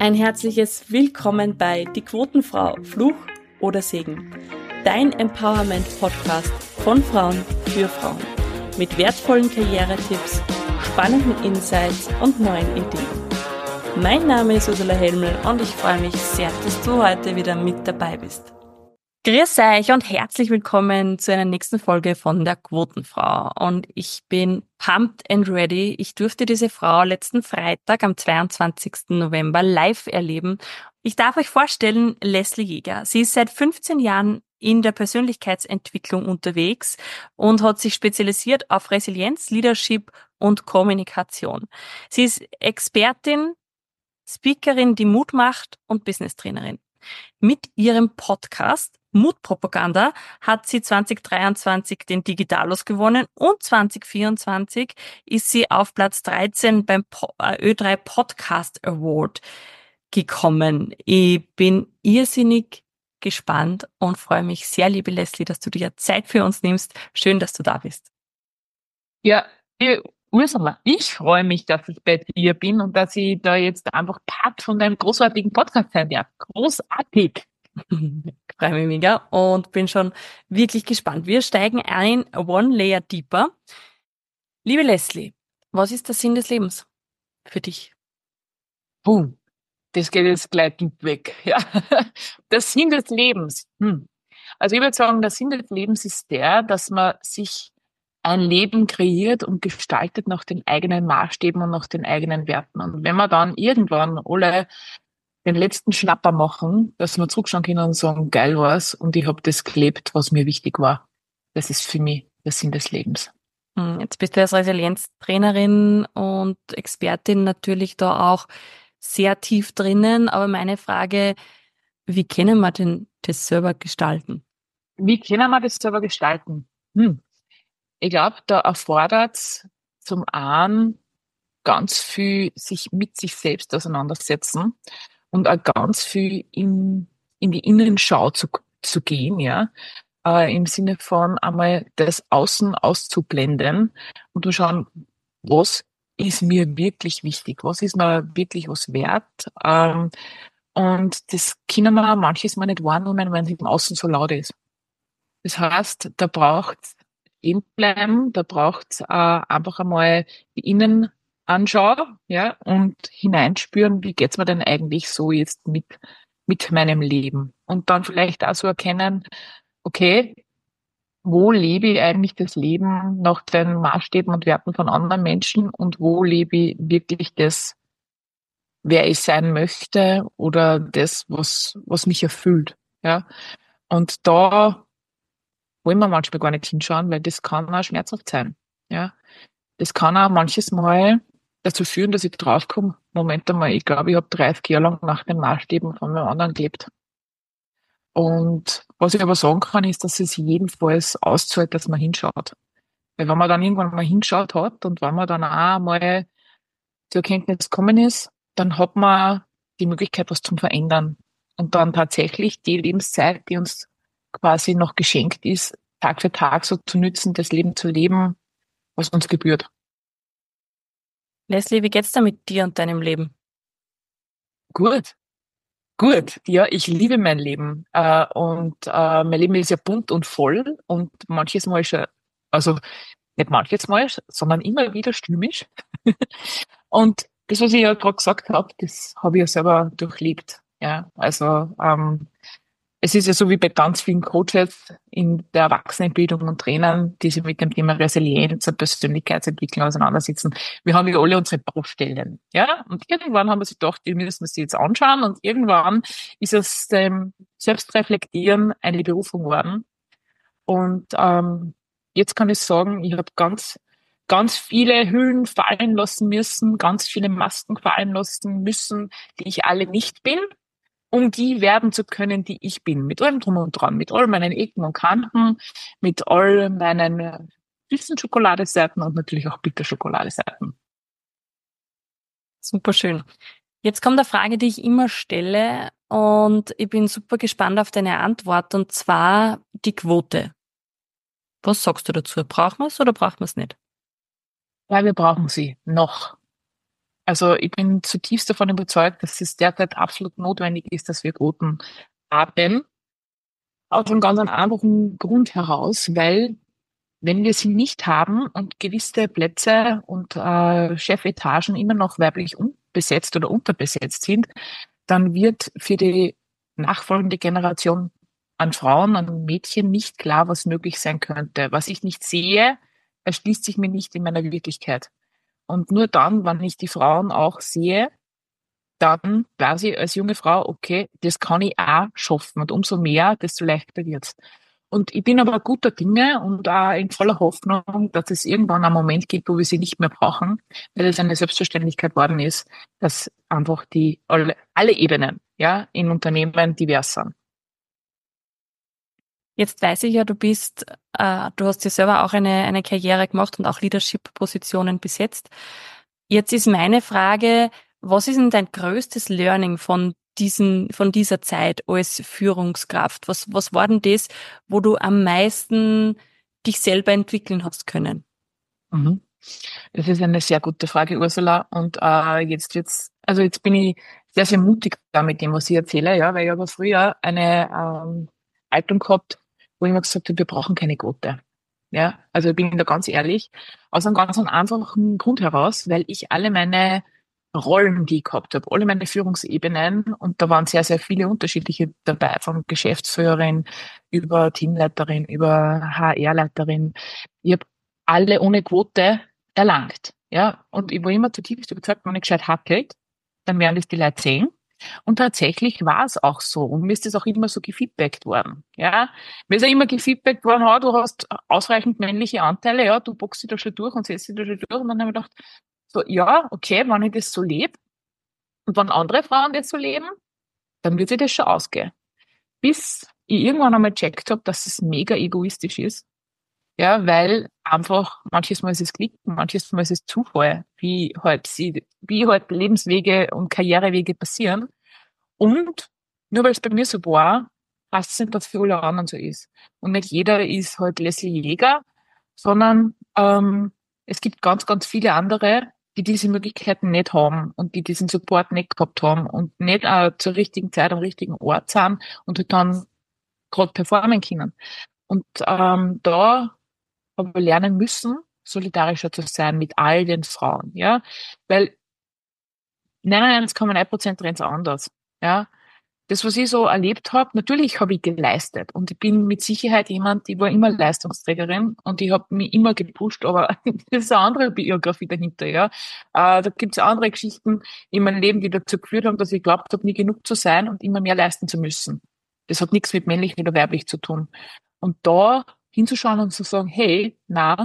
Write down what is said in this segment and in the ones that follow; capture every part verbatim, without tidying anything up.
Ein herzliches Willkommen bei Die Quotenfrau, Fluch oder Segen. Dein Empowerment-Podcast von Frauen für Frauen. Mit wertvollen Karrieretipps, spannenden Insights und neuen Ideen. Mein Name ist Ursula Helmel und ich freue mich sehr, dass du heute wieder mit dabei bist. Grüß euch und herzlich willkommen zu einer nächsten Folge von der Quotenfrau. Und ich bin pumped and ready. Ich durfte diese Frau letzten Freitag am zweiundzwanzigsten November live erleben. Ich darf euch vorstellen, Leslie Jäger. Sie ist seit fünfzehn Jahren in der Persönlichkeitsentwicklung unterwegs und hat sich spezialisiert auf Resilienz, Leadership und Kommunikation. Sie ist Expertin, Speakerin, die Mut macht und Business-Trainerin. Mit ihrem Podcast Mutpropaganda hat sie zwanzig dreiundzwanzig den Digitalus gewonnen und zwanzig vierundzwanzig ist sie auf Platz dreizehn beim Ö drei Podcast Award gekommen. Ich bin irrsinnig gespannt und freue mich sehr, liebe Leslie, dass du dir Zeit für uns nimmst. Schön, dass du da bist. Ja, liebe Ursula, ich freue mich, dass ich bei dir bin und dass ich da jetzt einfach Part von deinem großartigen Podcast sein darf. Großartig. Ich freue mich mega und bin schon wirklich gespannt. Wir steigen ein, one layer deeper. Liebe Leslie, was ist der Sinn des Lebens für dich? Puh, das geht jetzt gleich deep weg. Ja. Der Sinn des Lebens. Hm. Also ich würde sagen, der Sinn des Lebens ist der, dass man sich ein Leben kreiert und gestaltet nach den eigenen Maßstäben und nach den eigenen Werten. Und wenn wir dann irgendwann alle den letzten Schnapper machen, dass wir zurückschauen können und sagen, geil war's und ich habe das gelebt, was mir wichtig war. Das ist für mich der Sinn des Lebens. Jetzt bist du als Resilienztrainerin und Expertin natürlich da auch sehr tief drinnen, aber meine Frage, wie können wir denn das selber gestalten? Wie können wir das selber gestalten? Hm. Ich glaube, da erfordert zum einen ganz viel sich mit sich selbst auseinandersetzen und auch ganz viel in, in die Innenschau zu, zu gehen, ja. Äh, im Sinne von einmal das Außen auszublenden und zu schauen, was ist mir wirklich wichtig, was ist mir wirklich was wert. Ähm, und das können wir manches Mal nicht wahrnehmen, wenn es im Außen so laut ist. Das heißt, da braucht's stehen bleiben, da braucht's äh, einfach einmal die Innenanschau, ja, und hineinspüren, wie geht's mir denn eigentlich so jetzt mit, mit meinem Leben? Und dann vielleicht auch so erkennen, okay, wo lebe ich eigentlich das Leben nach den Maßstäben und Werten von anderen Menschen und wo lebe ich wirklich das, wer ich sein möchte oder das, was, was mich erfüllt, ja. Und da wollen wir manchmal gar nicht hinschauen, weil das kann auch schmerzhaft sein. Ja, das kann auch manches Mal dazu führen, dass ich draufkomme, Moment einmal, ich glaube, ich habe dreißig Jahre lang nach den Maßstäben von einem anderen gelebt. Und was ich aber sagen kann, ist, dass es jedenfalls auszahlt, dass man hinschaut. Weil wenn man dann irgendwann mal hinschaut hat und wenn man dann auch mal zur Erkenntnis gekommen ist, dann hat man die Möglichkeit, was zu verändern. Und dann tatsächlich die Lebenszeit, die uns quasi noch geschenkt ist, Tag für Tag so zu nützen, das Leben zu leben, was uns gebührt. Leslie, wie geht's da mit dir und deinem Leben? Gut, gut. Ja, ich liebe mein Leben. Äh, und äh, mein Leben ist ja bunt und voll und manches Mal schon, also nicht manches Mal, sondern immer wieder stürmisch. Und das, was ich ja gerade gesagt habe, das habe ich ja selber durchlebt. Ja, also ähm, es ist ja so wie bei ganz vielen Coaches in der Erwachsenenbildung und Trainern, die sich mit dem Thema Resilienz und Persönlichkeitsentwicklung auseinandersetzen. Wir haben ja alle unsere Baustellen, ja. Und irgendwann haben wir sich gedacht, wir müssen uns die jetzt anschauen. Und irgendwann ist aus dem Selbstreflektieren eine Berufung geworden. Und ähm, jetzt kann ich sagen, ich habe ganz, ganz viele Hüllen fallen lassen müssen, ganz viele Masken fallen lassen müssen, die ich alle nicht bin, um die werden zu können, die ich bin. Mit allem drum und dran, mit all meinen Ecken und Kanten, mit all meinen äh, süßen Schokoladeseiten und natürlich auch Bitterschokoladeseiten. Super schön. Jetzt kommt eine Frage, die ich immer stelle und ich bin super gespannt auf deine Antwort und zwar die Quote. Was sagst du dazu? Brauchen wir es oder brauchen wir es nicht? Ja, wir brauchen sie noch. Also ich bin zutiefst davon überzeugt, dass es derzeit absolut notwendig ist, dass wir Quoten haben. Aus einem ganz einfachen Grund heraus, weil wenn wir sie nicht haben und gewisse Plätze und äh, Chefetagen immer noch weiblich unbesetzt oder unterbesetzt sind, dann wird für die nachfolgende Generation an Frauen, an Mädchen nicht klar, was möglich sein könnte. Was ich nicht sehe, erschließt sich mir nicht in meiner Wirklichkeit. Und nur dann, wenn ich die Frauen auch sehe, dann weiß ich als junge Frau, okay, das kann ich auch schaffen. Und umso mehr, desto leichter wird's. Und ich bin aber guter Dinge und auch in voller Hoffnung, dass es irgendwann einen Moment gibt, wo wir sie nicht mehr brauchen, weil es eine Selbstverständlichkeit worden ist, dass einfach die alle, alle Ebenen, ja, in Unternehmen divers sind. Jetzt weiß ich ja, du bist, äh, du hast dir selber auch eine, eine Karriere gemacht und auch Leadership-Positionen besetzt. Jetzt ist meine Frage, was ist denn dein größtes Learning von diesen, von dieser Zeit als Führungskraft? Was, was war denn das, wo du am meisten dich selber entwickeln hast können? Mhm. Das ist eine sehr gute Frage, Ursula. Und äh, jetzt wird's, also jetzt bin ich sehr, sehr mutig da mit dem, was ich erzähle, ja, weil ich habe früher eine ähm, Haltung gehabt, wo ich immer gesagt habe, wir brauchen keine Quote. Ja, also ich bin da ganz ehrlich, aus einem ganz einfachen Grund heraus, weil ich alle meine Rollen, die ich gehabt habe, alle meine Führungsebenen, und da waren sehr, sehr viele unterschiedliche dabei, von Geschäftsführerin über Teamleiterin, über H R-Leiterin. Ich habe alle ohne Quote erlangt. Ja, und ich war immer zutiefst überzeugt, wenn ich gescheit hackelt, dann werden das die Leute sehen. Und tatsächlich war es auch so. Und mir ist das auch immer so gefeedbackt worden. Ja, mir ist ja immer gefeedbackt worden, oh, du hast ausreichend männliche Anteile, ja, du boxst dich da schon durch und setzt dich da schon durch. Und dann habe ich gedacht, so, ja, okay, wenn ich das so lebe und wenn andere Frauen das so leben, dann wird sich das schon ausgehen. Bis ich irgendwann einmal gecheckt habe, dass es mega egoistisch ist. Ja, weil einfach manches Mal ist es Glück, manches Mal ist es Zufall, wie halt sie, wie halt Lebenswege und Karrierewege passieren. Und nur weil es bei mir so war, heißt es nicht, dass es für alle anderen so ist. Und nicht jeder ist halt Leslie Jäger, sondern ähm, es gibt ganz, ganz viele andere, die diese Möglichkeiten nicht haben und die diesen Support nicht gehabt haben und nicht äh, zur richtigen Zeit am richtigen Ort sind und halt dann gerade performen können. Und ähm, da habe ich lernen müssen, solidarischer zu sein mit all den Frauen, ja, weil neunundneunzig Komma neun Prozent trennt's anders, ja. Das, was ich so erlebt habe, natürlich habe ich geleistet und ich bin mit Sicherheit jemand, die war immer Leistungsträgerin und ich habe mich immer gepusht, aber das ist eine andere Biografie dahinter, ja. Äh, da gibt es andere Geschichten in meinem Leben, die dazu geführt haben, dass ich glaubt habe, nie genug zu sein und immer mehr leisten zu müssen. Das hat nichts mit männlich oder weiblich zu tun. Und da hinzuschauen und zu sagen, hey, na,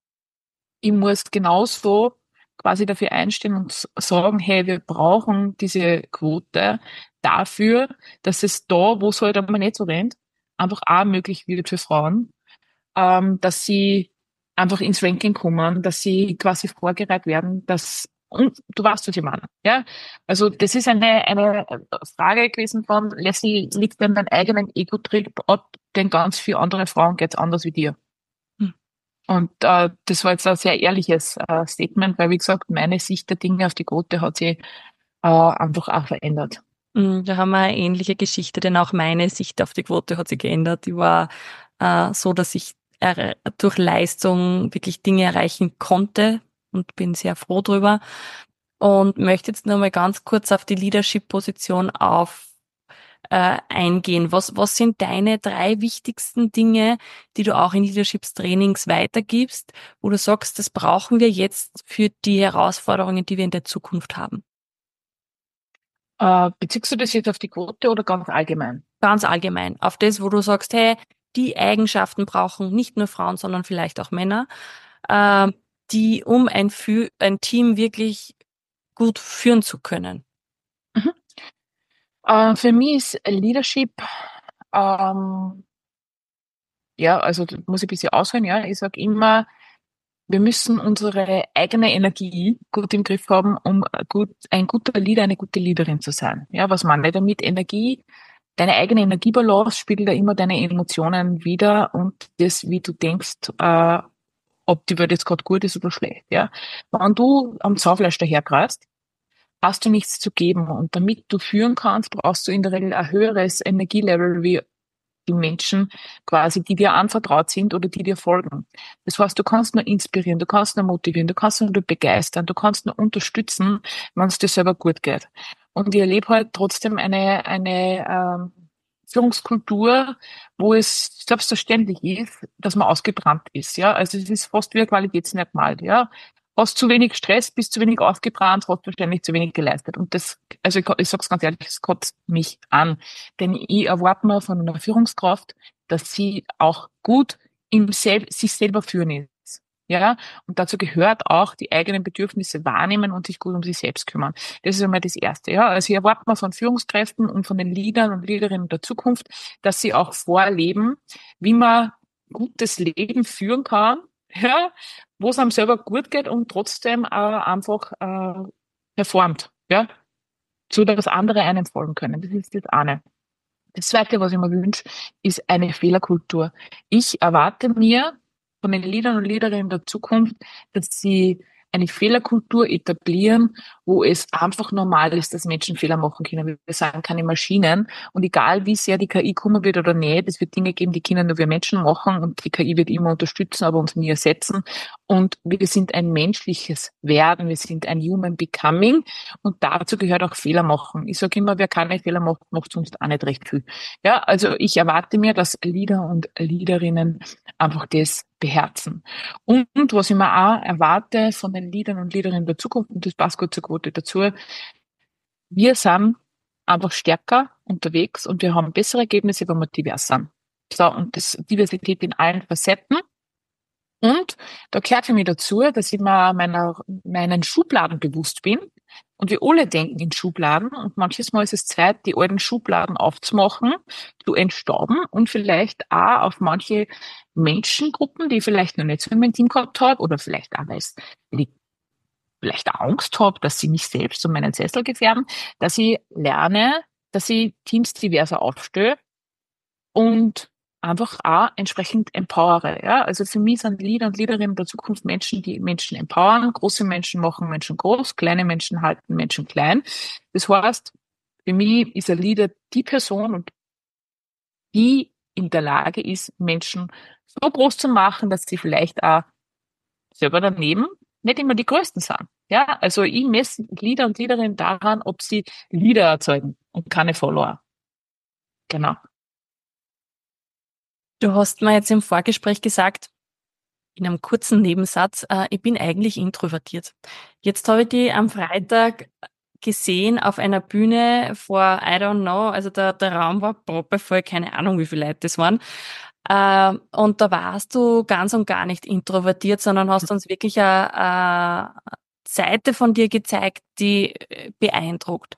ich muss genauso quasi dafür einstehen und s- sagen, hey, wir brauchen diese Quote dafür, dass es da, wo es halt einmal nicht so rennt, einfach auch möglich wird für Frauen, ähm, dass sie einfach ins Ranking kommen, dass sie quasi vorgereiht werden, dass, und du weißt, was ich meine, ja? Also, das ist eine, eine Frage gewesen von, Leslie, liegt an deinem eigenen Ego-Trip ab, denn ganz viele andere Frauen geht's anders wie dir. Hm. Und äh, das war jetzt ein sehr ehrliches äh, Statement, weil, wie gesagt, meine Sicht der Dinge auf die Quote hat sich äh, einfach auch verändert. Mm, Da haben wir eine ähnliche Geschichte, denn auch meine Sicht auf die Quote hat sich geändert. Die war äh, so, dass ich er durch Leistung wirklich Dinge erreichen konnte und bin sehr froh drüber. Und möchte jetzt nur mal ganz kurz auf die Leadership-Position auf äh, eingehen. Was, was sind deine drei wichtigsten Dinge, die du auch in Leadership-Trainings weitergibst, wo du sagst, das brauchen wir jetzt für die Herausforderungen, die wir in der Zukunft haben? Äh, beziehst du das jetzt auf die Quote oder ganz allgemein? Ganz allgemein. Auf das, wo du sagst, hey, die Eigenschaften brauchen nicht nur Frauen, sondern vielleicht auch Männer, äh, die, um ein, Fü ein Team wirklich gut führen zu können. Mhm. Äh, für mich ist Leadership, ähm, ja, also da muss ich ein bisschen ausholen, ja. Ich sage immer, wir müssen unsere eigene Energie gut im Griff haben, um gut, ein guter Leader, eine gute Leaderin zu sein. Ja, was meine ich damit? Energie, deine eigene Energiebalance spiegelt ja immer deine Emotionen wider und das, wie du denkst, äh, ob die Welt jetzt gerade gut ist oder schlecht. Ja, wenn du am Zahnfleisch daherkreist, hast du nichts zu geben. Und damit du führen kannst, brauchst du in der Regel ein höheres Energielevel wie die Menschen quasi, die dir anvertraut sind oder die dir folgen. Das heißt, du kannst nur inspirieren, du kannst nur motivieren, du kannst nur begeistern, du kannst nur unterstützen, wenn es dir selber gut geht. Und ich erlebe halt trotzdem eine, eine ähm, Führungskultur, wo es selbstverständlich ist, dass man ausgebrannt ist. Ja, also es ist fast wie ein Qualitätsmerkmal. Ja, hast zu wenig Stress, bist zu wenig ausgebrannt, hast wahrscheinlich zu wenig geleistet. Und das, also ich, ich sag's ganz ehrlich, es kotzt mich an. Denn ich erwarte mir von einer Führungskraft, dass sie auch gut im sel sich selber führen ist. Ja, und dazu gehört auch die eigenen Bedürfnisse wahrnehmen und sich gut um sich selbst kümmern. Das ist einmal das Erste. Ja, also ich erwarte mir von Führungskräften und von den Leadern und Leaderinnen der Zukunft, dass sie auch vorleben, wie man gutes Leben führen kann. Ja, wo es einem selber gut geht und trotzdem äh, einfach äh, performt, ja, so dass andere einem folgen können. Das ist das eine. Das Zweite, was ich mir wünsche, ist eine Fehlerkultur. Ich erwarte mir von den Leadern und Leaderinnen der Zukunft, dass sie eine Fehlerkultur etablieren, wo es einfach normal ist, dass Menschen Fehler machen können. Wir sind keine Maschinen und egal wie sehr die K I kommen wird oder nicht, es wird Dinge geben, die können nur wir Menschen machen und die K I wird immer unterstützen, aber uns nie ersetzen. Und wir sind ein menschliches Werden, wir sind ein Human Becoming und dazu gehört auch Fehler machen. Ich sage immer, wer keine Fehler macht, macht sonst auch nicht recht viel. Ja, also ich erwarte mir, dass Leader und Leaderinnen einfach das beherzen. Und was ich mir auch erwarte von den Leadern und Leaderinnen der Zukunft, und das passt gut zur Quote dazu, wir sind einfach stärker unterwegs und wir haben bessere Ergebnisse, wenn wir divers sind. So, und das Diversität in allen Facetten. Und da gehört für mich dazu, dass ich mir meiner, meinen Schubladen bewusst bin. Und wir alle denken in Schubladen. Und manches Mal ist es Zeit, die alten Schubladen aufzumachen, zu entstauben und vielleicht auch auf manche Menschengruppen, die ich vielleicht noch nicht so in meinem Team gehabt habe, oder vielleicht auch, weil es- weil ich vielleicht auch Angst habe, dass sie mich selbst und meinen Sessel gefährden, dass ich lerne, dass ich Teams diverser aufstelle und einfach auch entsprechend empowere. Ja? Also für mich sind Leader und Leaderinnen der Zukunft Menschen, die Menschen empowern. Große Menschen machen Menschen groß, kleine Menschen halten Menschen klein. Das heißt, für mich ist ein Leader die Person, und die in der Lage ist, Menschen so groß zu machen, dass sie vielleicht auch selber daneben nicht immer die Größten sind. Ja, also ich messe Leader und Leaderinnen daran, ob sie Leader erzeugen und keine Follower. Genau. Du hast mir jetzt im Vorgespräch gesagt, in einem kurzen Nebensatz, äh, ich bin eigentlich introvertiert. Jetzt habe ich die am Freitag gesehen auf einer Bühne vor, I don't know, also der, der Raum war proppevoll, keine Ahnung, wie viele Leute das waren. Äh, und da warst du ganz und gar nicht introvertiert, sondern hast uns wirklich eine, eine Seite von dir gezeigt, die äh, beeindruckt.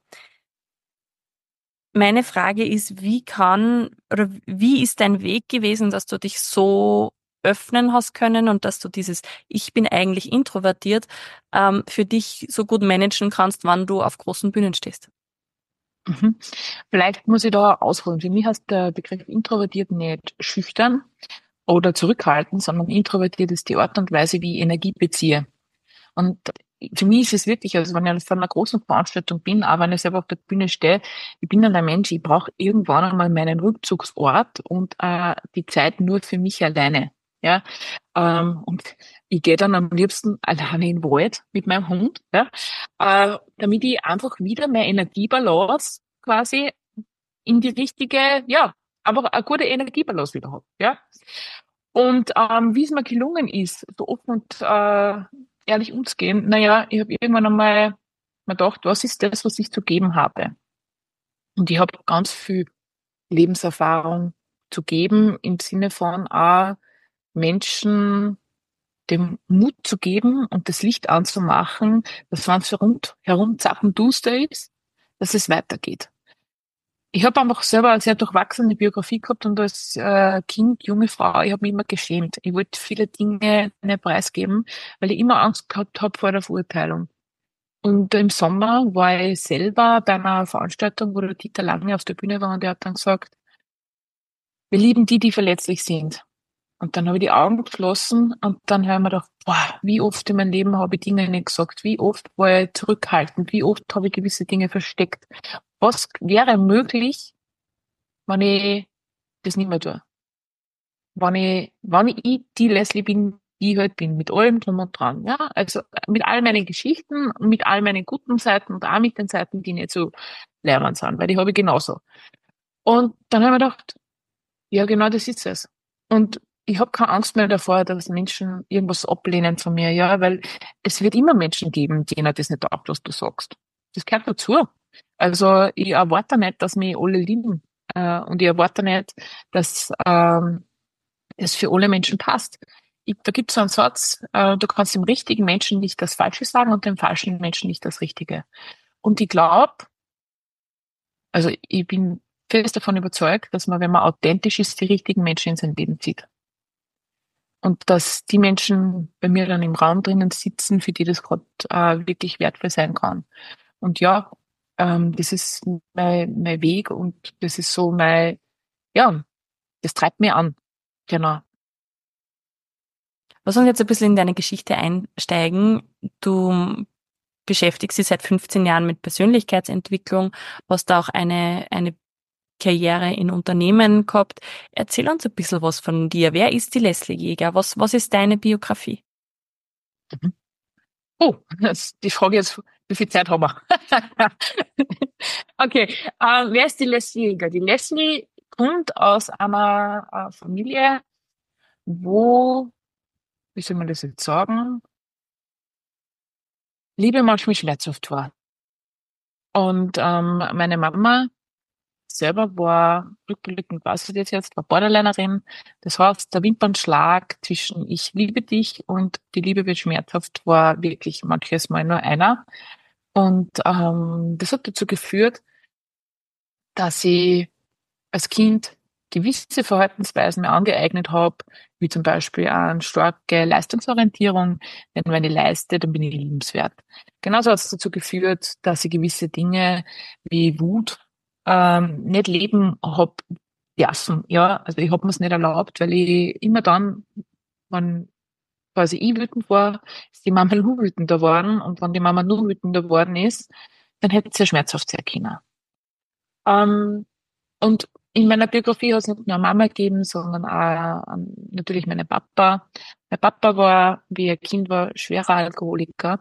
Meine Frage ist, wie kann oder wie ist dein Weg gewesen, dass du dich so öffnen hast können und dass du dieses Ich bin eigentlich introvertiert ähm, für dich so gut managen kannst, wann du auf großen Bühnen stehst? Mhm. Vielleicht muss ich da ausholen. Für mich heißt der Begriff introvertiert nicht schüchtern oder zurückhaltend, sondern introvertiert ist die Art und Weise, wie ich Energie beziehe. Und für mich ist es wirklich, also wenn ich von einer großen Veranstaltung bin, aber wenn ich selber auf der Bühne stehe, ich bin dann ein Mensch, ich brauche irgendwann einmal meinen Rückzugsort und äh, die Zeit nur für mich alleine. Ja, ähm, und ich gehe dann am liebsten alleine in den Wald mit meinem Hund, ja, äh, damit ich einfach wieder mehr Energiebalance quasi in die richtige, ja, einfach eine gute Energiebalance wieder habe. Ja. Und ähm, wie es mir gelungen ist, so offen und äh, ehrlich umzugehen, naja, ich habe irgendwann einmal mir gedacht, was ist das, was ich zu geben habe? Und ich habe ganz viel Lebenserfahrung zu geben, im Sinne von auch Menschen den Mut zu geben und das Licht anzumachen, dass wenn es herum, herum zappenduster ist, dass es weitergeht. Ich habe einfach selber eine sehr durchwachsene Biografie gehabt und als äh, Kind, junge Frau, ich habe mich immer geschämt. Ich wollte viele Dinge nicht preisgeben, weil ich immer Angst gehabt habe vor der Verurteilung. Und im Sommer war ich selber bei einer Veranstaltung, wo der Dieter Lange auf der Bühne war und der hat dann gesagt, wir lieben die, die verletzlich sind. Und dann habe ich die Augen geschlossen und dann habe ich mir gedacht, boah, wie oft in meinem Leben habe ich Dinge nicht gesagt, wie oft war ich zurückhaltend, wie oft habe ich gewisse Dinge versteckt. Was wäre möglich, wenn ich das nicht mehr tue? Wenn ich, wenn ich die Leslie bin, die ich halt bin, mit allem drum und dran, ja, also mit all meinen Geschichten, mit all meinen guten Seiten und auch mit den Seiten, die nicht so lehrend sind, weil die habe ich genauso. Und dann habe ich mir gedacht, ja, genau das ist es. Und ich habe keine Angst mehr davor, dass Menschen irgendwas ablehnen von mir, ja, weil es wird immer Menschen geben, denen das nicht taugt, was du sagst. Das gehört dazu. Also ich erwarte nicht, dass mich alle lieben. Äh, und ich erwarte nicht, dass ähm, es für alle Menschen passt. Ich, da gibt es so einen Satz, äh, du kannst dem richtigen Menschen nicht das Falsche sagen und dem falschen Menschen nicht das Richtige. Und ich glaube, also ich bin fest davon überzeugt, dass man, wenn man authentisch ist, die richtigen Menschen in sein Leben zieht. Und dass die Menschen bei mir dann im Raum drinnen sitzen, für die das gerade äh, wirklich wertvoll sein kann. Und ja, ähm, das ist mein, mein Weg und das ist so mein, ja, das treibt mich an. Genau. Lass uns jetzt ein bisschen in deine Geschichte einsteigen. Du beschäftigst dich seit fünfzehn Jahren mit Persönlichkeitsentwicklung, hast da auch eine, eine Karriere in Unternehmen gehabt. Erzähl uns ein bisschen was von dir. Wer ist die Leslie Jäger? Was, was ist deine Biografie? Mhm. Oh, das, die Frage jetzt, wie viel Zeit haben wir? Okay, äh, wer ist die Leslie Jäger? Die Leslie kommt aus einer äh, Familie, wo, wie soll man das jetzt sagen, Liebe manchmal schmerzhaft war. Und ähm, meine Mama selber war, rückblickend weiß ich das jetzt, war Borderlinerin. Das heißt, der Wimpernschlag zwischen ich liebe dich und die Liebe wird schmerzhaft war wirklich manches Mal nur einer. Und ähm, das hat dazu geführt, dass ich als Kind gewisse Verhaltensweisen mir angeeignet habe, wie zum Beispiel eine starke Leistungsorientierung. Denn wenn ich leiste, dann bin ich liebenswert. Genauso hat es dazu geführt, dass ich gewisse Dinge wie Wut ähm, nicht leben hab dürfen. Ja, also ich habe mir es nicht erlaubt, weil ich immer dann, wenn quasi ich wütend war, ist die Mama nur wütender geworden. Und wenn die Mama nur wütender geworden ist, dann hätte es ja schmerzhaft sein können. Ähm, und in meiner Biografie hat es nicht nur Mama gegeben, sondern auch ähm, natürlich meine Papa. Mein Papa war, wie er Kind war, schwerer Alkoholiker.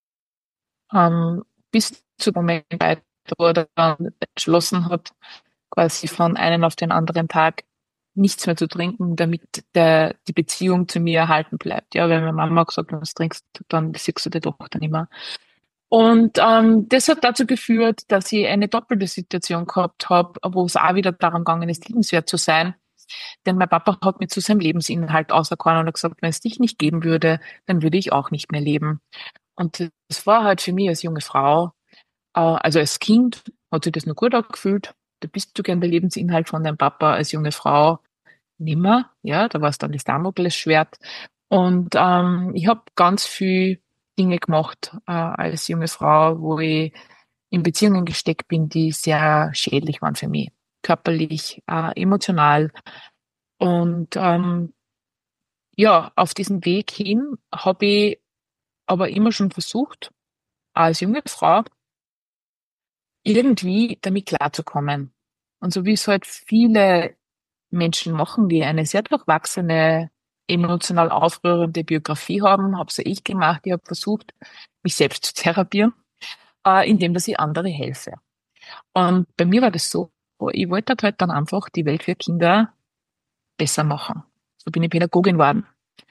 Ähm, bis zu dem Moment, wo er dann entschlossen hat, quasi von einem auf den anderen Tag nichts mehr zu trinken, damit der, die Beziehung zu mir erhalten bleibt. Ja, wenn meine Mama gesagt hat, wenn du trinkst, dann siehst du die Tochter nicht mehr. Und ähm, das hat dazu geführt, dass ich eine doppelte Situation gehabt habe, wo es auch wieder darum gegangen ist, liebenswert zu sein. Denn mein Papa hat mir zu seinem Lebensinhalt auserkoren und hat gesagt, wenn es dich nicht geben würde, dann würde ich auch nicht mehr leben. Und das war halt für mich als junge Frau, äh, also als Kind hat sich das noch gut angefühlt. Da bist du gern der Lebensinhalt von deinem Papa, als junge Frau nimmer. Ja, da war es dann das Damoklesschwert. Und ähm, ich habe ganz viel Dinge gemacht äh, als junge Frau, wo ich in Beziehungen gesteckt bin, die sehr schädlich waren für mich. Körperlich, äh, emotional. Und ähm, ja, auf diesem Weg hin habe ich aber immer schon versucht, als junge Frau irgendwie damit klarzukommen. Und so wie es halt viele Menschen machen, die eine sehr durchwachsene, emotional aufrührende Biografie haben, habe es ich gemacht. Ich habe versucht, mich selbst zu therapieren, äh, indem dass ich andere helfe. Und bei mir war das so, ich wollte halt dann einfach die Welt für Kinder besser machen. So bin ich Pädagogin geworden.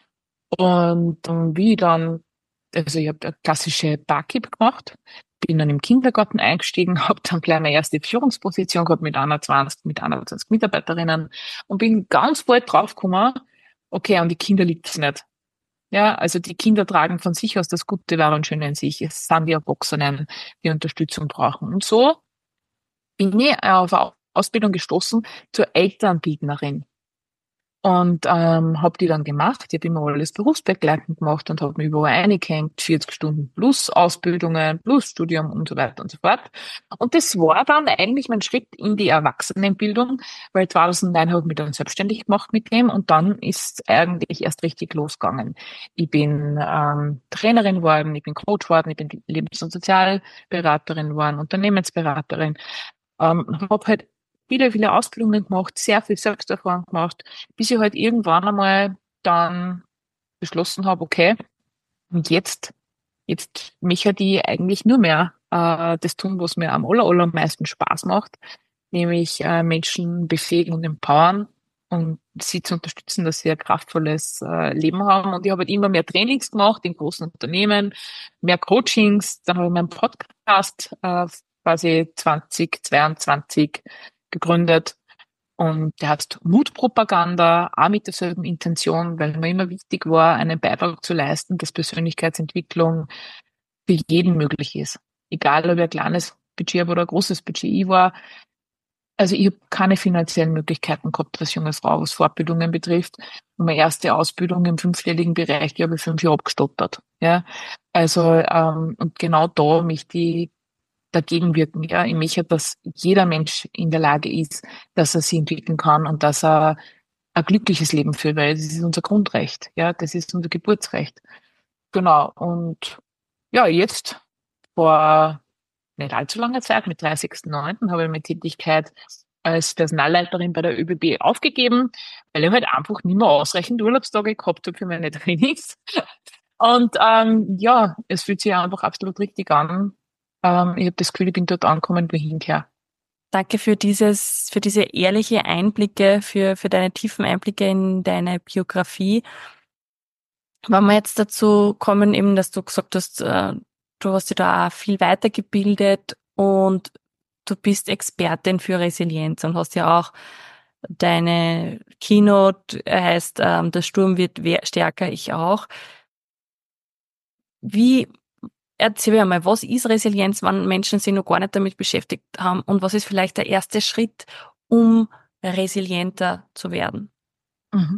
Und ähm, wie ich dann, also ich habe eine klassische Barkeep gemacht, bin dann im Kindergarten eingestiegen, habe dann gleich meine erste Führungsposition gehabt mit einundzwanzig, mit einundzwanzig Mitarbeiterinnen und bin ganz bald draufgekommen, okay, an die Kinder liegt's nicht. Ja, also die Kinder tragen von sich aus das Gute, Wahre und Schöne in sich. Es sind die Erwachsenen, die Unterstützung brauchen. Und so bin ich auf eine Ausbildung gestoßen zur Elternbildnerin. Und ähm, habe die dann gemacht. Ich habe immer alles berufsbegleitend gemacht und habe mich überall eingehängt, vierzig Stunden plus Ausbildungen, plus Studium und so weiter und so fort. Und das war dann eigentlich mein Schritt in die Erwachsenenbildung, weil zweitausendneun habe ich mich dann selbstständig gemacht mit dem und dann ist eigentlich erst richtig losgegangen. Ich bin ähm, Trainerin geworden, ich bin Coach geworden, ich bin Lebens- und Sozialberaterin geworden, Unternehmensberaterin. Ähm, habe halt viele, viele Ausbildungen gemacht, sehr viel Selbsterfahrung gemacht, bis ich halt irgendwann einmal dann beschlossen habe, okay, und jetzt, jetzt möchte ich eigentlich nur mehr äh, das tun, was mir am aller, allermeisten Spaß macht, nämlich äh, Menschen befähigen und empowern und sie zu unterstützen, dass sie ein kraftvolles äh, Leben haben. Und ich habe halt immer mehr Trainings gemacht in großen Unternehmen, mehr Coachings, dann habe ich meinen Podcast äh, quasi zwanzig zweiundzwanzig gegründet und der heißt Mutpropaganda, auch mit derselben Intention, weil mir immer wichtig war, einen Beitrag zu leisten, dass Persönlichkeitsentwicklung für jeden möglich ist. Egal, ob ich ein kleines Budget habe oder ein großes Budget. Ich war, also ich habe keine finanziellen Möglichkeiten gehabt als junge Frau, was Fortbildungen betrifft. Und meine erste Ausbildung im fünfstelligen Bereich, die habe ich fünf Jahre abgestottert. Ja, also ähm, und genau da mich die dagegen wirken. Ja, ich möchte, dass jeder Mensch in der Lage ist, dass er sich entwickeln kann und dass er ein glückliches Leben führt, weil das ist unser Grundrecht. Ja, das ist unser Geburtsrecht. Genau. Und ja, jetzt vor nicht allzu langer Zeit, mit dreißigsten neunten habe ich meine Tätigkeit als Personalleiterin bei der ÖBB aufgegeben, weil ich halt einfach nicht mehr ausreichend Urlaubstage gehabt habe für meine Trainings. Und ähm, ja, es fühlt sich einfach absolut richtig an. Ähm, ich habe das Gefühl, ich bin dort angekommen, wo ich hingehöre. Danke für dieses, für diese ehrliche Einblicke, für, für deine tiefen Einblicke in deine Biografie. Wenn wir jetzt dazu kommen, eben, dass du gesagt hast, äh, du hast dich da auch viel weitergebildet und du bist Expertin für Resilienz und hast ja auch deine Keynote, heißt, ähm, der Sturm wird wer- stärker, ich auch. Wie, erzähl mir mal, was ist Resilienz, wenn Menschen sich noch gar nicht damit beschäftigt haben und was ist vielleicht der erste Schritt, um resilienter zu werden? Mhm.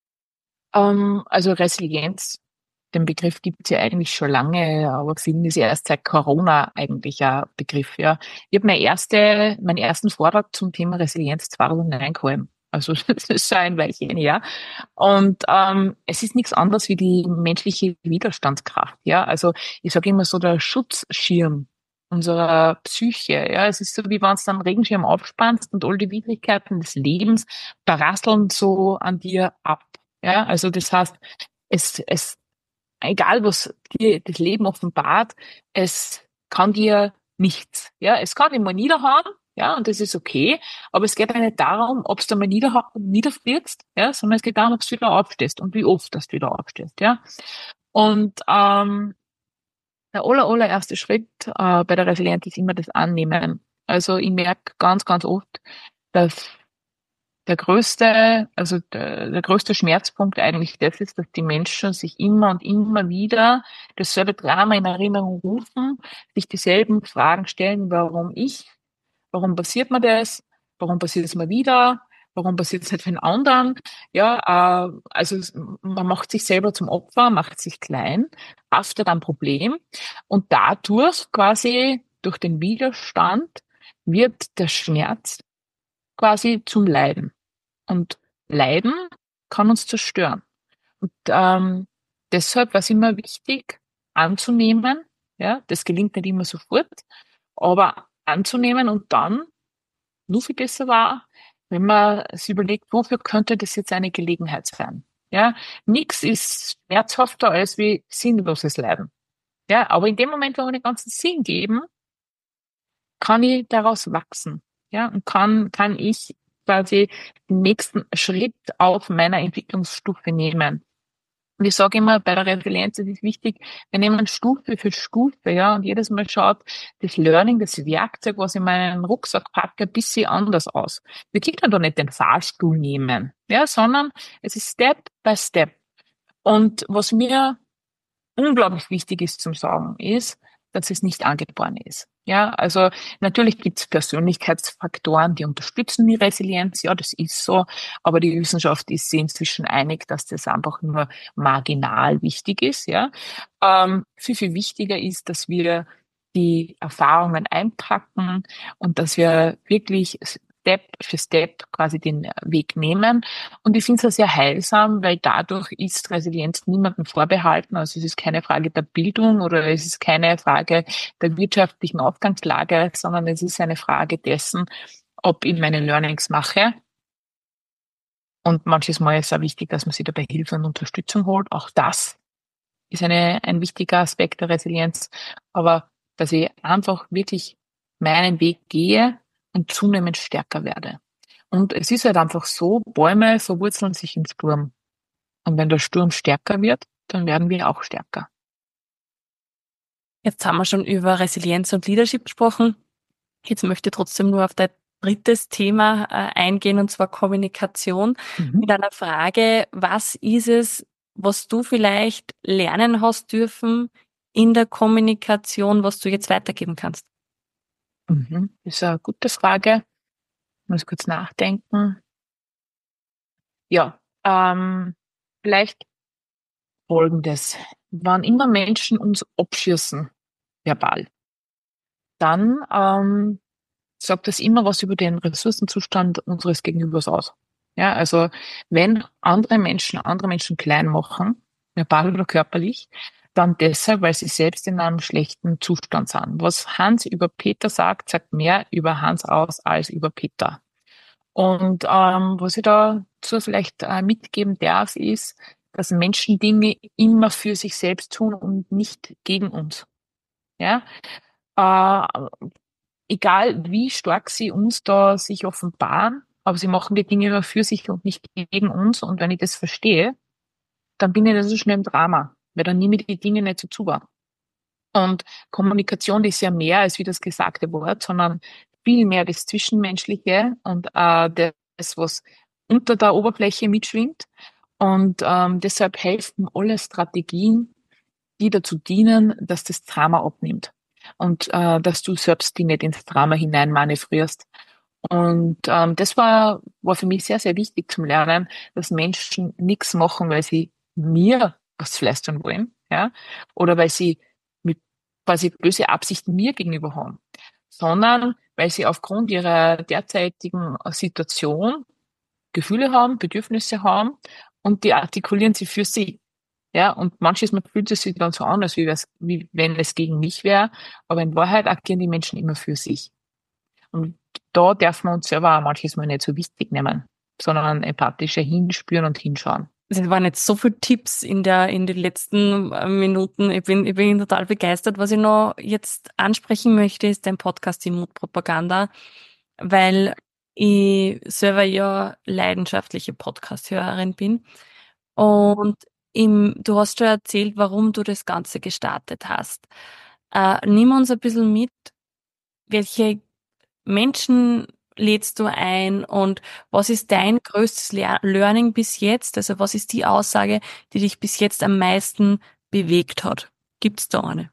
Ähm, also Resilienz, den Begriff gibt's ja eigentlich schon lange, aber vielen ist ja erst seit Corona eigentlich ein Begriff. Ja, ich habe meine erste, meinen ersten Vortrag zum Thema Resilienz zweitausendneun gehalten. Also das ist schon ein Weilchen her. Und ähm, es ist nichts anderes wie die menschliche Widerstandskraft. Ja, also ich sage immer so der Schutzschirm unserer Psyche. Ja, es ist so, wie wenn du dann einen Regenschirm aufspannst und all die Widrigkeiten des Lebens prasseln so an dir ab. Ja, also das heißt, es, es, egal was dir das Leben offenbart, es kann dir nichts. Ja, es kann dich mal niederhauen, ja, und das ist okay, aber es geht ja nicht darum, ob du mal niederha niederfrierst, ja, sondern es geht darum, ob du wieder aufstehst und wie oft dass du wieder aufstehst, ja. Und ähm, der aller, allererste Schritt äh, bei der Resilienz ist immer das Annehmen. Also ich merke ganz, ganz oft, dass der größte, also der, der größte Schmerzpunkt eigentlich das ist, dass die Menschen sich immer und immer wieder dasselbe Drama in Erinnerung rufen, sich dieselben Fragen stellen, warum ich, warum passiert mir das, warum passiert es mir wieder, warum passiert es nicht für den anderen, ja, äh, also es- man macht sich selber zum Opfer, macht sich klein, haftet am Problem und dadurch quasi durch den Widerstand wird der Schmerz quasi zum Leiden. Und Leiden kann uns zerstören. Und ähm, deshalb war es immer wichtig, anzunehmen. Ja, das gelingt nicht immer sofort, aber anzunehmen und dann nur viel besser war, wenn man sich überlegt, wofür könnte das jetzt eine Gelegenheit sein? Ja, nichts ist schmerzhafter als wie sinnloses Leiden. Ja, aber in dem Moment, wo wir den ganzen Sinn geben, kann ich daraus wachsen? Ja, und kann, kann ich quasi den nächsten Schritt auf meiner Entwicklungsstufe nehmen? Und ich sage immer, bei der Resilienz ist es wichtig, wir nehmen Stufe für Stufe, ja, und jedes Mal schaut das Learning, das Werkzeug, was ich in meinen Rucksack packe, ein bisschen anders aus. Wir können da nicht den Fahrstuhl nehmen, ja, sondern es ist Step by Step. Und was mir unglaublich wichtig ist zum Sagen, ist, dass es nicht angeboren ist. Ja, also natürlich gibt es Persönlichkeitsfaktoren, die unterstützen die Resilienz. Ja, das ist so. Aber die Wissenschaft ist sich inzwischen einig, dass das einfach nur marginal wichtig ist. Ja, ähm, viel, viel wichtiger ist, dass wir die Erfahrungen einpacken und dass wir wirklich Step für Step quasi den Weg nehmen. Und ich finde es auch sehr heilsam, weil dadurch ist Resilienz niemandem vorbehalten. Also es ist keine Frage der Bildung oder es ist keine Frage der wirtschaftlichen Ausgangslage, sondern es ist eine Frage dessen, ob ich meine Learnings mache. Und manches Mal ist es auch wichtig, dass man sich dabei Hilfe und Unterstützung holt. Auch das ist eine, ein wichtiger Aspekt der Resilienz. Aber dass ich einfach wirklich meinen Weg gehe und zunehmend stärker werde. Und es ist halt einfach so, Bäume verwurzeln sich im Sturm. Und wenn der Sturm stärker wird, dann werden wir auch stärker. Jetzt haben wir schon über Resilienz und Leadership gesprochen. Jetzt möchte ich trotzdem nur auf dein drittes Thema äh, eingehen, und zwar Kommunikation. Mhm. Mit einer Frage: Was ist es, was du vielleicht lernen hast dürfen in der Kommunikation, was du jetzt weitergeben kannst? Mhm. Das ist eine gute Frage. Ich muss kurz nachdenken. Ja, ähm, vielleicht Folgendes. Wann immer Menschen uns abschießen, verbal, dann ähm, sagt das immer was über den Ressourcenzustand unseres Gegenübers aus. Ja, also wenn andere Menschen andere Menschen klein machen, verbal oder körperlich, dann deshalb, weil sie selbst in einem schlechten Zustand sind. Was Hans über Peter sagt, sagt mehr über Hans aus als über Peter. Und ähm, was ich dazu vielleicht äh, mitgeben darf, ist, dass Menschen Dinge immer für sich selbst tun und nicht gegen uns. Ja, äh, egal wie stark sie uns da sich offenbaren, aber sie machen die Dinge immer für sich und nicht gegen uns. Und wenn ich das verstehe, dann bin ich nicht so schnell im Drama, weil dann nehme ich die Dinge nicht so zu wahr. Und Kommunikation ist ja mehr als wie das gesagte Wort, sondern viel mehr das Zwischenmenschliche und äh, das, was unter der Oberfläche mitschwingt. Und ähm, deshalb helfen alle Strategien, die dazu dienen, dass das Drama abnimmt und äh, dass du selbst die nicht ins Drama hinein manövrierst. Und ähm, das war, war für mich sehr, sehr wichtig zum Lernen, dass Menschen nichts machen, weil sie mir was leisten wollen, ja, oder weil sie mit quasi böse Absichten mir gegenüber haben, sondern weil sie aufgrund ihrer derzeitigen Situation Gefühle haben, Bedürfnisse haben und die artikulieren sie für sie. Ja, und manches Mal fühlt es sich dann so an, als wie, wär's- wie wenn es gegen mich wäre, aber in Wahrheit agieren die Menschen immer für sich. Und da darf man uns selber auch manches Mal nicht so wichtig nehmen, sondern empathischer hinspüren und hinschauen. Es waren jetzt so viele Tipps in der, in den letzten äh, Minuten. Ich bin, ich bin total begeistert. Was ich noch jetzt ansprechen möchte, ist dein Podcast, die Mutpropaganda, weil ich selber ja leidenschaftliche Podcast-Hörerin bin. Und im, du hast schon erzählt, warum du das Ganze gestartet hast. Äh, nimm uns ein bisschen mit, welche Menschen lädst du ein und was ist dein größtes Lear- Learning bis jetzt? Also was ist die Aussage, die dich bis jetzt am meisten bewegt hat? Gibt's da eine?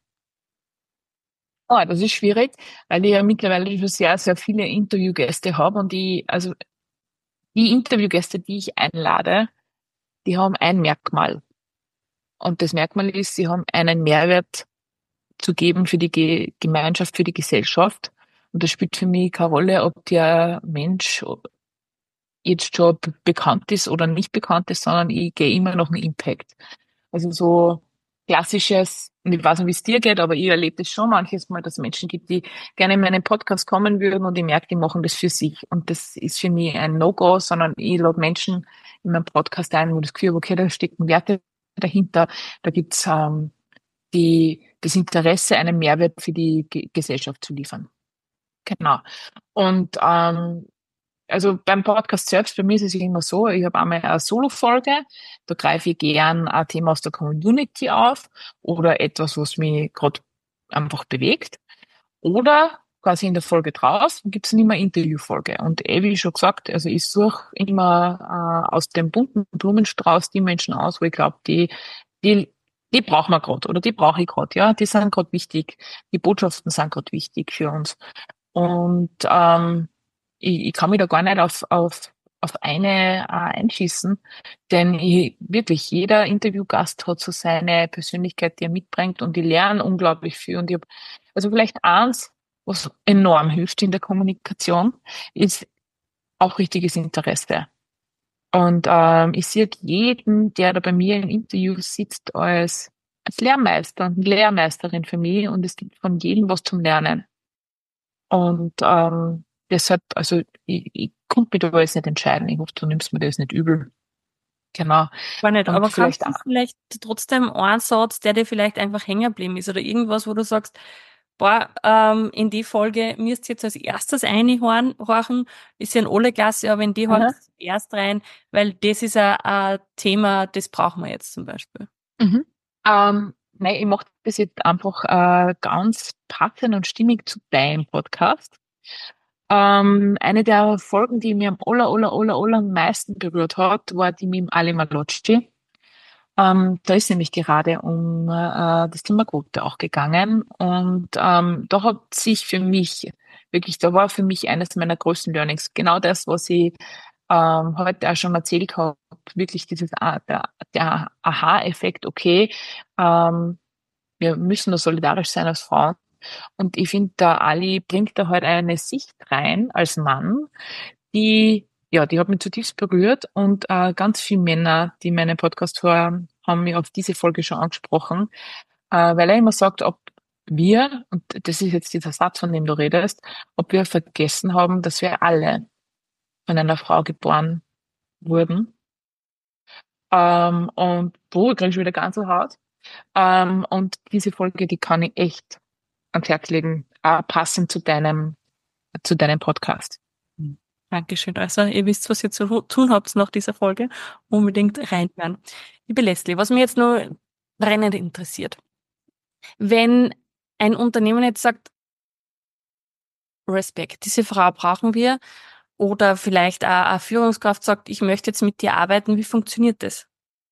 Oh, das ist schwierig, weil ich ja mittlerweile schon sehr, sehr viele Interviewgäste habe und die, also die Interviewgäste, die ich einlade, die haben ein Merkmal. Und das Merkmal ist, sie haben einen Mehrwert zu geben für die Ge Gemeinschaft, für die Gesellschaft. Und das spielt für mich keine Rolle, ob der Mensch jetzt schon be- bekannt ist oder nicht bekannt ist, sondern ich gehe immer noch einen Impact. Also so klassisches, und ich weiß nicht, wie es dir geht, aber ich erlebe das schon manches Mal, dass es Menschen gibt, die gerne in meinen Podcast kommen würden und ich merke, die machen das für sich. Und das ist für mich ein No-Go, sondern ich lade Menschen in meinen Podcast ein, wo das Gefühl habe, okay, da stecken Werte dahinter, da gibt's ähm, die, das Interesse, einen Mehrwert für die Ge Gesellschaft zu liefern. Genau. Und ähm, also beim Podcast selbst, bei mir ist es immer so, ich habe einmal eine Solo-Folge, da greife ich gern ein Thema aus der Community auf oder etwas, was mich gerade einfach bewegt. Oder quasi in der Folge drauf gibt es immer eine Interviewfolge. Und eh, wie schon gesagt, also ich suche immer äh, aus dem bunten Blumenstrauß die Menschen aus, wo ich glaube, die, die die brauchen wir gerade oder die brauche ich gerade, ja, die sind gerade wichtig, die Botschaften sind gerade wichtig für uns. Und ähm, ich, ich kann mich da gar nicht auf, auf, auf eine äh, einschießen, denn ich, wirklich jeder Interviewgast hat so seine Persönlichkeit, die er mitbringt und ich lerne unglaublich viel. Und ich hab, also vielleicht eins, was enorm hilft in der Kommunikation, ist auch richtiges Interesse. Und ähm, ich sehe jeden, der da bei mir im Interview sitzt, als, als Lehrmeister und Lehrmeisterin für mich und es gibt von jedem was zum Lernen. Und ähm, deshalb, also ich, ich konnte mich da jetzt nicht entscheiden. Ich hoffe, du nimmst mir das nicht übel. Genau. Gar nicht, Und aber vielleicht kannst du auch, vielleicht trotzdem einen Satz, der dir vielleicht einfach hängen geblieben ist oder irgendwas, wo du sagst, boah, ähm, in die Folge müsst ihr jetzt als erstes reinhorchen, horchen, ist ja in alle Klasse, aber in die horcht aha, erst rein, weil das ist ein, ein Thema, das brauchen wir jetzt zum Beispiel. mhm. Ähm, nein, ich mache das jetzt einfach äh, ganz passend und stimmig zu deinem Podcast. Ähm, eine der Folgen, die mir am aller, aller, aller, aller meisten berührt hat, war die mit dem Ali Malocci. Ähm, da ist nämlich gerade um äh, das Thema Quote auch gegangen. Und ähm, da hat sich für mich, wirklich, da war für mich eines meiner größten Learnings, genau das, was ich ähm, heute auch schon erzählt habe, wirklich dieses, ah, der, der Aha-Effekt, okay, ähm, wir müssen da solidarisch sein als Frauen. Und ich finde, der Ali bringt da halt eine Sicht rein als Mann, die, ja, die hat mich zutiefst berührt und äh, ganz viele Männer, die meinen Podcast hören, haben mich auf diese Folge schon angesprochen, äh, weil er immer sagt, ob wir, und das ist jetzt dieser Satz, von dem du redest, ob wir vergessen haben, dass wir alle von einer Frau geboren wurden. Ähm, und wo krieg ich wieder Gänsehaut. Ähm, und diese Folge, die kann ich echt ans Herz legen, äh, passend zu deinem, zu deinem Podcast. Mhm. Dankeschön. Also, ihr wisst, was ihr zu tun habt nach dieser Folge. Unbedingt reinhören. Liebe Leslie, was mich jetzt nur brennend interessiert. Wenn ein Unternehmen jetzt sagt, Respekt, diese Frau brauchen wir, oder vielleicht eine, eine Führungskraft sagt, ich möchte jetzt mit dir arbeiten, wie funktioniert das?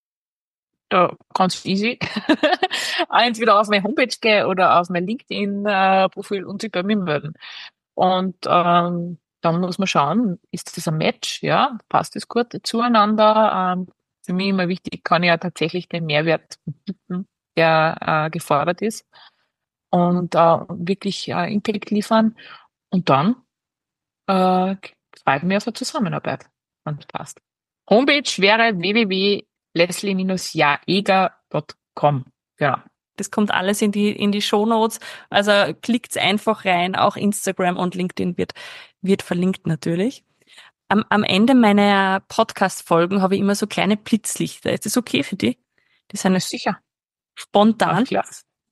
Da ganz easy. Entweder auf meine Homepage gehen oder auf mein LinkedIn-Profil und sich bei mir melden. Und ähm, dann muss man schauen, ist das ein Match? Ja, passt das gut zueinander? Ähm, für mich immer wichtig, kann ich ja tatsächlich den Mehrwert bieten, der äh, gefordert ist und äh, wirklich äh, Impact liefern. Und dann äh, freut mich auf eine Zusammenarbeit, wenn es passt. Homepage wäre w w w punkt leslie jaeger punkt com. Genau. Das kommt alles in die, in die Shownotes. Also klickt's einfach rein. Auch Instagram und LinkedIn wird, wird verlinkt natürlich. Am, am Ende meiner Podcast-Folgen habe ich immer so kleine Blitzlichter. Ist das okay für dich? Die sind Ja, jetzt sicher. Ach, spontan. klar.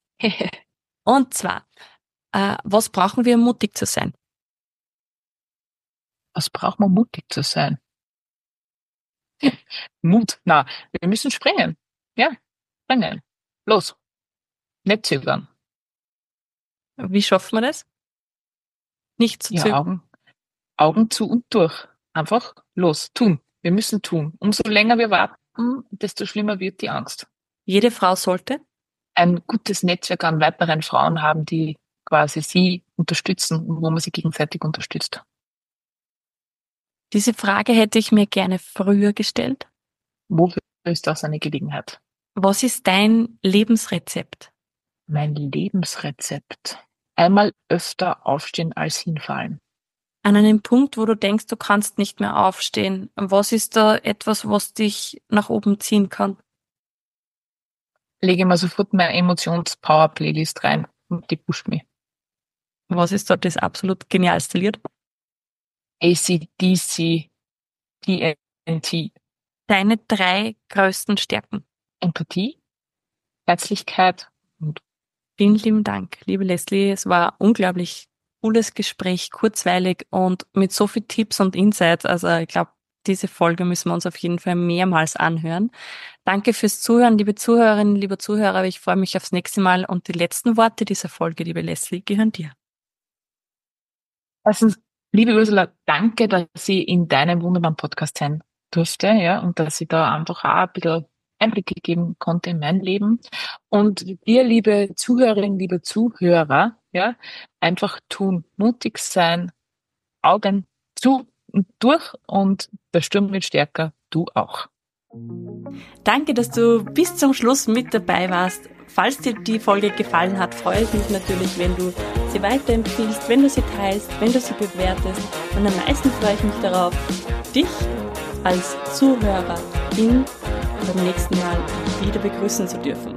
Und zwar, äh, was brauchen wir, um mutig zu sein? Was braucht man, mutig zu sein? Mut. Na, wir müssen springen. Ja, springen. Los. Nicht zögern. Wie schafft man das? Nicht zu Ja, zögern. Augen, Augen zu und durch. Einfach los. Tun. Wir müssen tun. Umso länger wir warten, desto schlimmer wird die Angst. Jede Frau sollte. Ein gutes Netzwerk an weiteren Frauen haben, die quasi sie unterstützen und wo man sie gegenseitig unterstützt. Diese Frage hätte ich mir gerne früher gestellt. Wofür ist das eine Gelegenheit? Was ist dein Lebensrezept? Mein Lebensrezept. Einmal öfter aufstehen als hinfallen. An einem Punkt, wo du denkst, du kannst nicht mehr aufstehen. Was ist da etwas, was dich nach oben ziehen kann? Lege mal sofort meine Emotions-Power-Playlist rein und die pusht mich. Was ist da das absolut genialste Lied? A C D C, T N T. Deine drei größten Stärken. Empathie, Herzlichkeit und Vielen lieben Dank, liebe Leslie. Es war ein unglaublich cooles Gespräch, kurzweilig und mit so viel Tipps und Insights. Also ich glaube, diese Folge müssen wir uns auf jeden Fall mehrmals anhören. Danke fürs Zuhören, liebe Zuhörerinnen, liebe Zuhörer. Ich freue mich aufs nächste Mal und die letzten Worte dieser Folge, liebe Leslie, gehören dir. erstens, liebe Ursula, danke, dass ich in deinem wunderbaren Podcast sein durfte, ja, und dass ich da einfach auch ein bisschen Einblicke geben konnte in mein Leben. Und dir, liebe Zuhörerinnen, liebe Zuhörer, ja, einfach tun, mutig sein, Augen zu und durch und der Sturm wird stärker, du auch. Danke, dass du bis zum Schluss mit dabei warst. Falls dir die Folge gefallen hat, freue ich mich natürlich, wenn du sie weiterempfiehlst, wenn du sie teilst, wenn du sie bewertest. Und am meisten freue ich mich darauf, dich als Zuhörerin beim nächsten Mal wieder begrüßen zu dürfen.